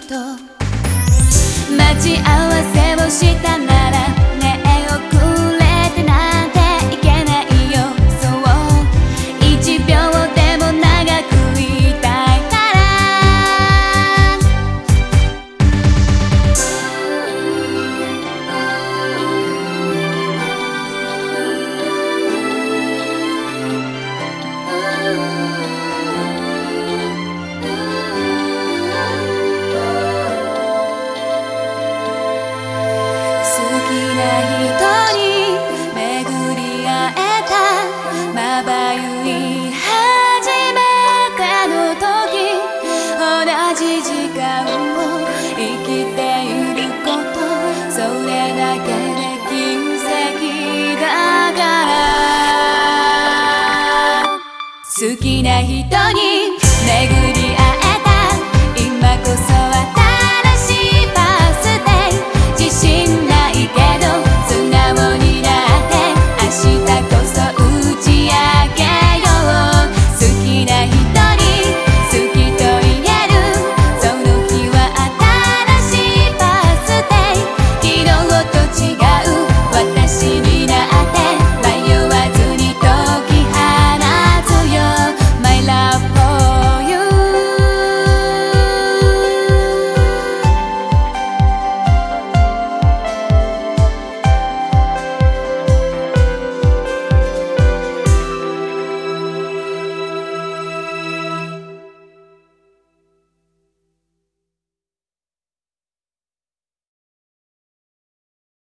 と待ち合わせをしたならねえ遅れてなんていけないよ。そう1秒でも長くいたいから好きな人に巡り会えたまばゆい初めての時同じ時間を生きていることそれだけで奇跡だから好きな人に巡り